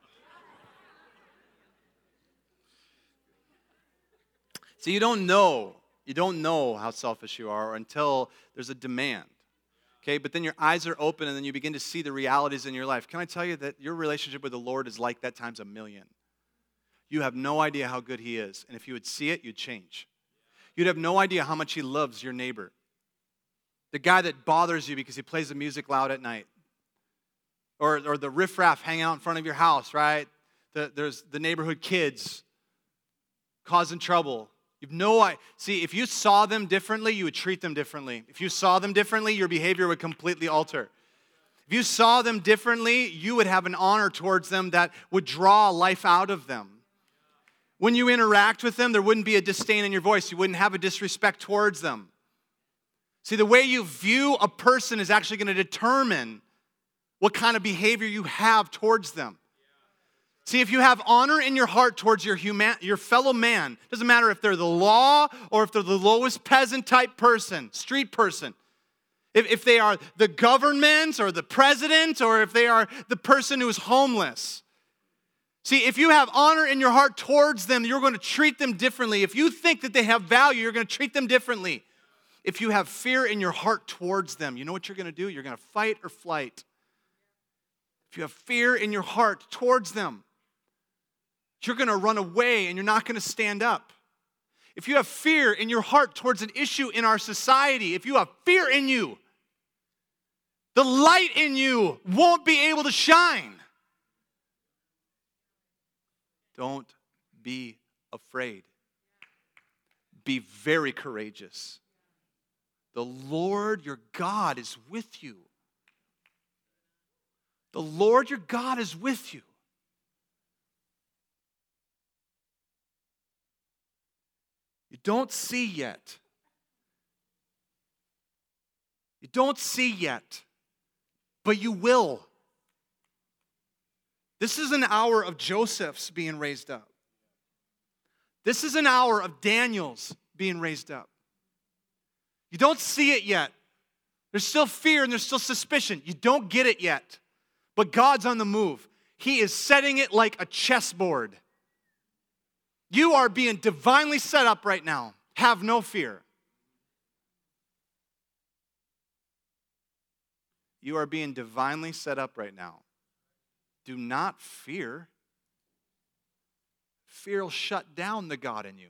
So you don't know how selfish you are until there's a demand. Okay, but then your eyes are open and then you begin to see the realities in your life. Can I tell you that your relationship with the Lord is like that times 1,000,000? You have no idea how good He is. And if you would see it, you'd change. You'd have no idea how much He loves your neighbor. The guy that bothers you because he plays the music loud at night. Or the riffraff hanging out in front of your house, right? There's the neighborhood kids causing trouble. You've no idea. See, if you saw them differently, you would treat them differently. If you saw them differently, your behavior would completely alter. If you saw them differently, you would have an honor towards them that would draw life out of them. When you interact with them, there wouldn't be a disdain in your voice. You wouldn't have a disrespect towards them. See, the way you view a person is actually going to determine what kind of behavior you have towards them. See, if you have honor in your heart towards your fellow man, doesn't matter if they're the law or if they're the lowest peasant type person, street person. If they are the government or the president or if they are the person who is homeless. See, if you have honor in your heart towards them, you're going to treat them differently. If you think that they have value, you're going to treat them differently. If you have fear in your heart towards them, you know what you're going to do? You're going to fight or flight. If you have fear in your heart towards them, you're going to run away and you're not going to stand up. If you have fear in your heart towards an issue in our society, if you have fear in you, the light in you won't be able to shine. Don't be afraid. Be very courageous. The Lord your God is with you. The Lord your God is with you. You don't see yet. You don't see yet, but you will. This is an hour of Joseph's being raised up. This is an hour of Daniel's being raised up. You don't see it yet. There's still fear and there's still suspicion. You don't get it yet. But God's on the move. He is setting it like a chessboard. You are being divinely set up right now. Have no fear. You are being divinely set up right now. Do not fear. Fear will shut down the God in you.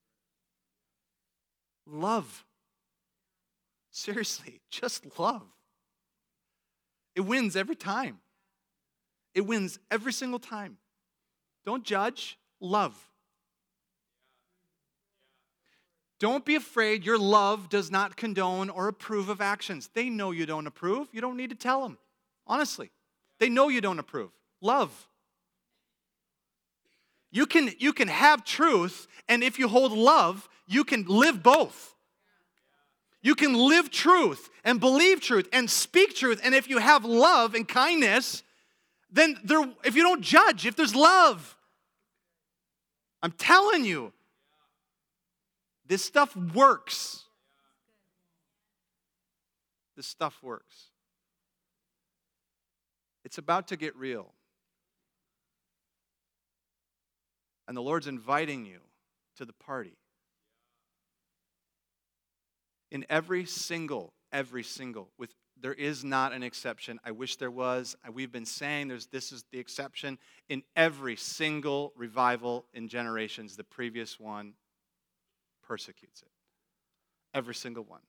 Love. Seriously, just love. It wins every time. It wins every single time. Don't judge, love. Don't be afraid your love does not condone or approve of actions. They know you don't approve. You don't need to tell them. Honestly, they know you don't approve. Love. You can have truth, and if you hold love, you can live both. You can live truth and believe truth and speak truth. And if you have love and kindness, then if you don't judge, if there's love, I'm telling you, this stuff works. This stuff works. It's about to get real. And the Lord's inviting you to the party. In every single, there is not an exception. I wish there was. We've been saying this is the exception. In every single revival in generations, the previous one persecutes it. Every single one.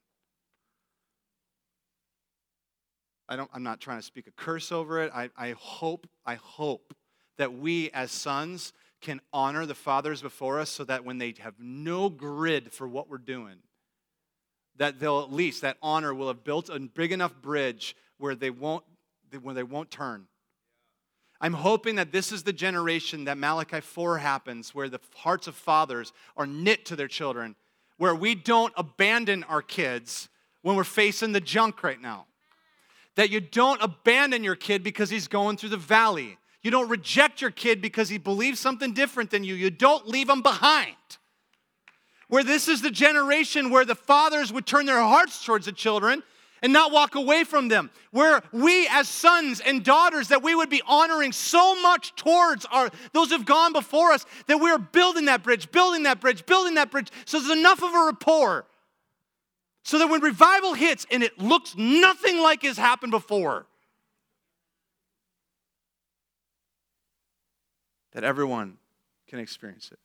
I'm not trying to speak a curse over it. I hope that we as sons can honor the fathers before us so that when they have no grid for what we're doing, that they'll at least, that honor will have built a big enough bridge where they won't turn. I'm hoping that this is the generation that Malachi 4 happens, where the hearts of fathers are knit to their children, where we don't abandon our kids when we're facing the junk right now. That you don't abandon your kid because he's going through the valley. You don't reject your kid because he believes something different than you. You don't leave him behind. Where this is the generation where the fathers would turn their hearts towards the children and not walk away from them. Where we as sons and daughters, that we would be honoring so much towards those who've gone before us, that we're building that bridge, so there's enough of a rapport. So that when revival hits and it looks nothing like has happened before, that everyone can experience it.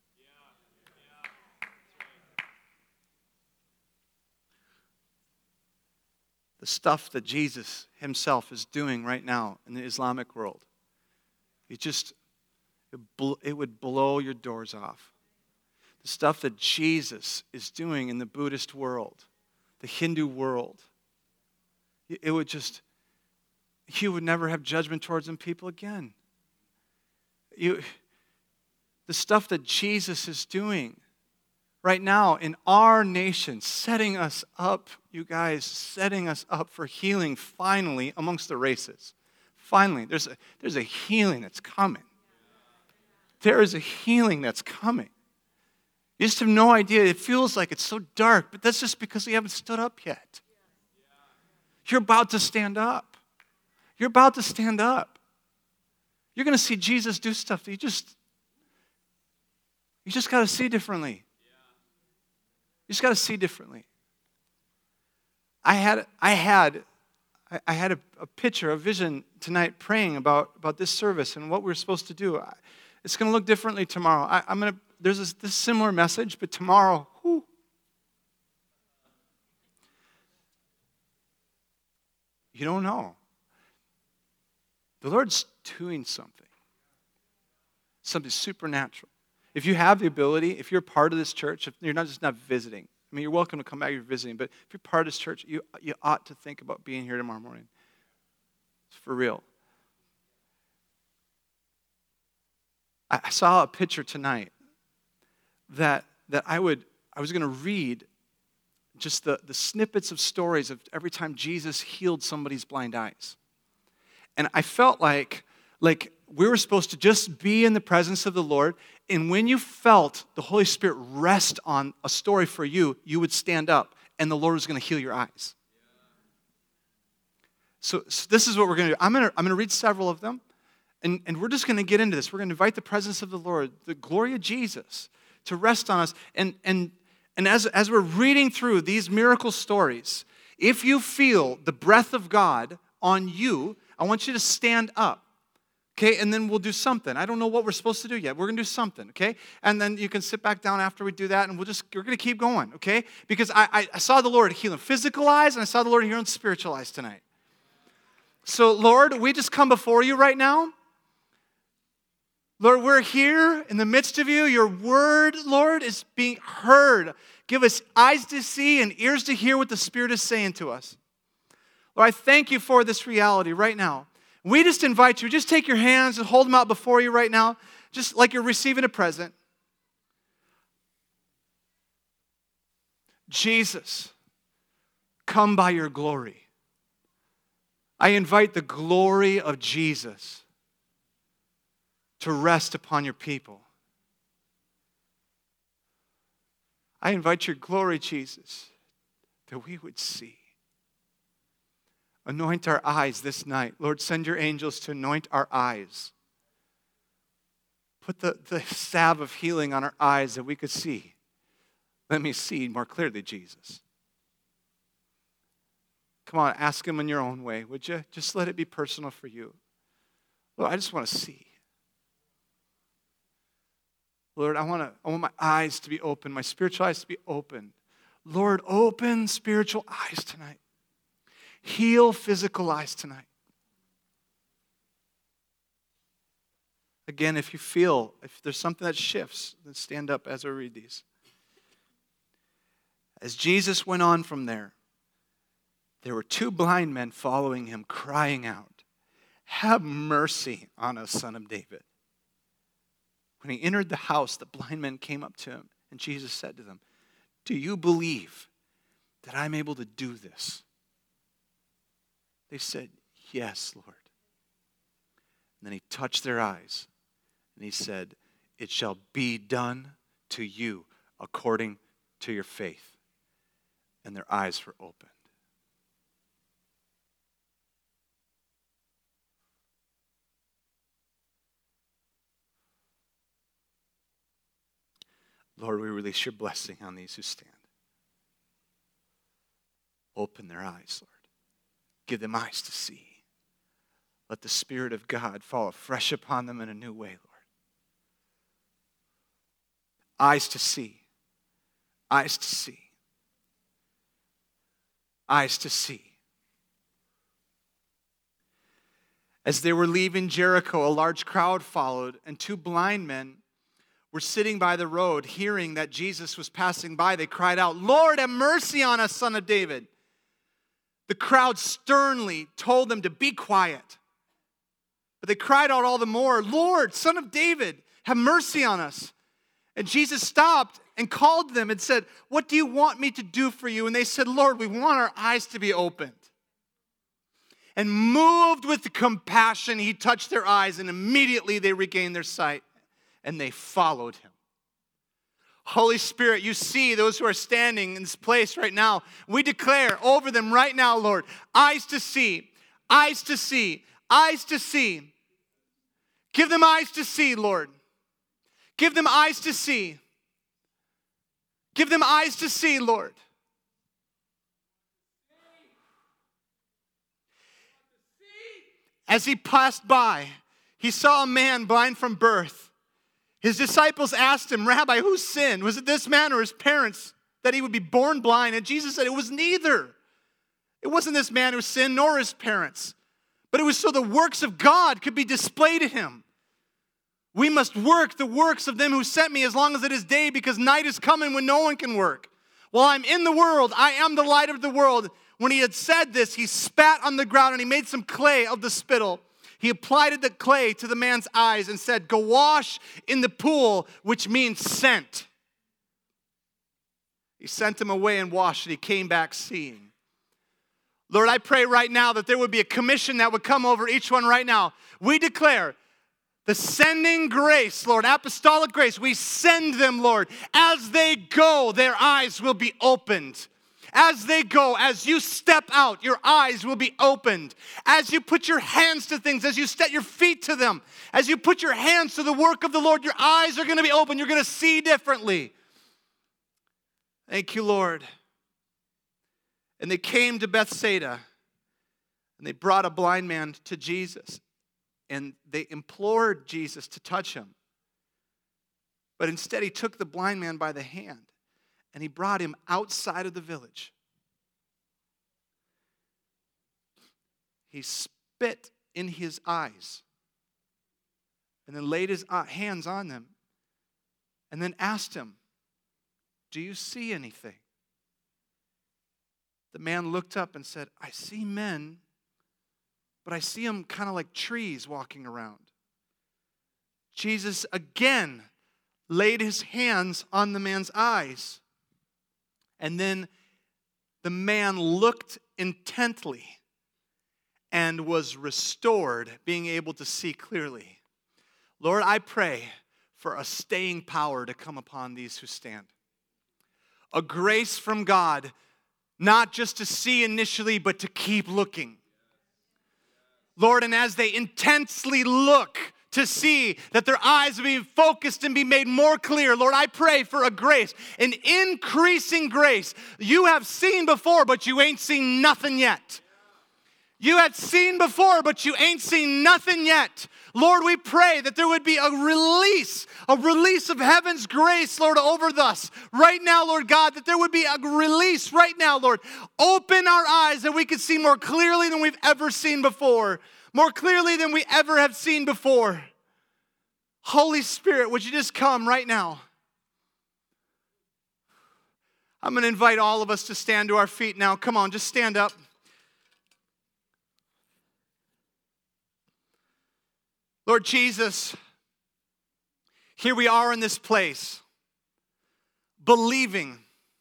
The stuff that Jesus himself is doing right now in the Islamic world, it would blow your doors off. The stuff that Jesus is doing in the Buddhist world, the Hindu world, you would never have judgment towards them people again. The stuff that Jesus is doing right now in our nation, setting us up, you guys, setting us up for healing finally amongst the races. Finally, there's a healing that's coming. There is a healing that's coming. You just have no idea. It feels like it's so dark, but that's just because we haven't stood up yet. You're about to stand up. You're about to stand up. You're going to see Jesus do stuff that you just got to see differently. You just got to see differently. I had a picture, a vision tonight praying about this service and what we're supposed to do. It's going to look differently tomorrow. There's this similar message, but tomorrow, you don't know. The Lord's doing something supernatural. If you have the ability, if you're part of this church, if you're not visiting, you're welcome to come back, you're visiting, but if you're part of this church, you ought to think about being here tomorrow morning. It's for real. I saw a picture tonight that I was going to read just the snippets of stories of every time Jesus healed somebody's blind eyes. And I felt like we were supposed to just be in the presence of the Lord, and when you felt the Holy Spirit rest on a story for you, you would stand up, and the Lord was going to heal your eyes. So this is what we're going to do. I'm going to read several of them, and we're just going to get into this. We're going to invite the presence of the Lord, the glory of Jesus, to rest on us. And as we're reading through these miracle stories, if you feel the breath of God on you, I want you to stand up. Okay, and then we'll do something. I don't know what we're supposed to do yet. We're going to do something, okay? And then you can sit back down after we do that, and we're going to keep going, okay? Because I saw the Lord healing physical eyes, and I saw the Lord healing spiritual eyes tonight. So, Lord, we just come before you right now. Lord, we're here in the midst of you. Your word, Lord, is being heard. Give us eyes to see and ears to hear what the Spirit is saying to us. Lord, I thank you for this reality right now. We just invite you, just take your hands and hold them out before you right now, just like you're receiving a present. Jesus, come by your glory. I invite the glory of Jesus to rest upon your people. I invite your glory, Jesus, that we would see. Anoint our eyes this night. Lord, send your angels to anoint our eyes. Put the salve of healing on our eyes that we could see. Let me see more clearly, Jesus. Come on, ask him in your own way, would you? Just let it be personal for you. Lord, I just want to see. Lord, I want my eyes to be open, my spiritual eyes to be open. Lord, open spiritual eyes tonight. Heal physical eyes tonight. Again, if there's something that shifts, then stand up as I read these. As Jesus went on from there were two blind men following him, crying out, "Have mercy on us, Son of David." When he entered the house, the blind men came up to him, and Jesus said to them, "Do you believe that I'm able to do this?" They said, "Yes, Lord." And then he touched their eyes, and he said, "It shall be done to you according to your faith." And their eyes were opened. Lord, we release your blessing on these who stand. Open their eyes, Lord. Give them eyes to see. Let the Spirit of God fall afresh upon them in a new way, Lord. Eyes to see. Eyes to see. Eyes to see. As they were leaving Jericho, a large crowd followed, and two blind men were sitting by the road, hearing that Jesus was passing by. They cried out, "Lord, have mercy on us, Son of David." The crowd sternly told them to be quiet. But they cried out all the more, "Lord, Son of David, have mercy on us." And Jesus stopped and called them and said, "What do you want me to do for you?" And they said, "Lord, we want our eyes to be opened." And moved with compassion, he touched their eyes, and immediately they regained their sight, and they followed him. Holy Spirit, you see those who are standing in this place right now. We declare over them right now, Lord, eyes to see, eyes to see, eyes to see. Give them eyes to see, Lord. Give them eyes to see. Give them eyes to see, Lord. As he passed by, he saw a man blind from birth. His disciples asked him, "Rabbi, who sinned? Was it this man or his parents that he would be born blind?" And Jesus said, "It was neither. It wasn't this man who sinned nor his parents. But it was so the works of God could be displayed in him. We must work the works of them who sent me as long as it is day, because night is coming when no one can work. While I'm in the world, I am the light of the world." When he had said this, he spat on the ground and he made some clay of the spittle. He applied the clay to the man's eyes and said, "Go wash in the pool," which means sent. He sent him away and washed, and he came back seeing. Lord, I pray right now that there would be a commission that would come over each one right now. We declare the sending grace, Lord, apostolic grace. We send them, Lord. As they go, their eyes will be opened. As they go, as you step out, your eyes will be opened. As you put your hands to things, as you set your feet to them, as you put your hands to the work of the Lord, your eyes are going to be open. You're going to see differently. Thank you, Lord. And they came to Bethsaida, and they brought a blind man to Jesus, and they implored Jesus to touch him. But instead, he took the blind man by the hand, and he brought him outside of the village. He spit in his eyes, and then laid his hands on them, and then asked him, "Do you see anything?" The man looked up and said, "I see men, but I see them kind of like trees walking around." Jesus again laid his hands on the man's eyes. And then the man looked intently and was restored, being able to see clearly. Lord, I pray for a staying power to come upon these who stand. A grace from God, not just to see initially, but to keep looking. Lord, and as they intensely look to see that their eyes will be focused and be made more clear, Lord, I pray for a grace, an increasing grace. You have seen before, but you ain't seen nothing yet. You had seen before, but you ain't seen nothing yet. Lord, we pray that there would be a release of heaven's grace, Lord, over us right now, Lord God, that there would be a release right now, Lord. Open our eyes that we could see more clearly than we've ever seen before, more clearly than we ever have seen before. Holy Spirit, would you just come right now? I'm going to invite all of us to stand to our feet now. Come on, just stand up. Lord Jesus, here we are in this place, believing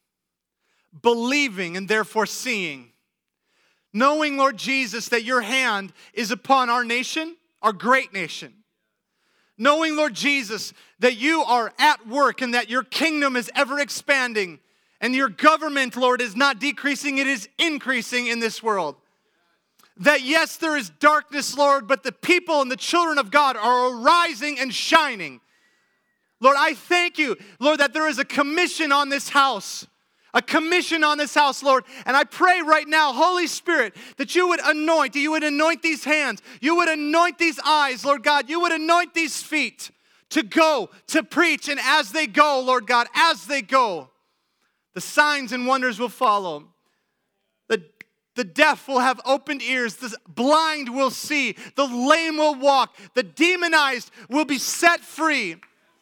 and therefore seeing. Knowing, Lord Jesus, that your hand is upon our nation, our great nation. Knowing, Lord Jesus, that you are at work and that your kingdom is ever expanding and your government, Lord, is not decreasing, it is increasing in this world. That yes, there is darkness, Lord, but the people and the children of God are arising and shining. Lord, I thank you, Lord, that there is a commission on this house. A commission on this house, Lord. And I pray right now, Holy Spirit, that you would anoint these hands. You would anoint these eyes, Lord God. You would anoint these feet to go, to preach. And as they go, Lord God, as they go, the signs and wonders will follow. The deaf will have opened ears. The blind will see. The lame will walk. The demonized will be set free.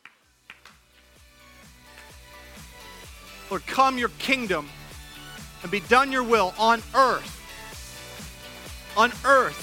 Lord, come your kingdom and be done your will on earth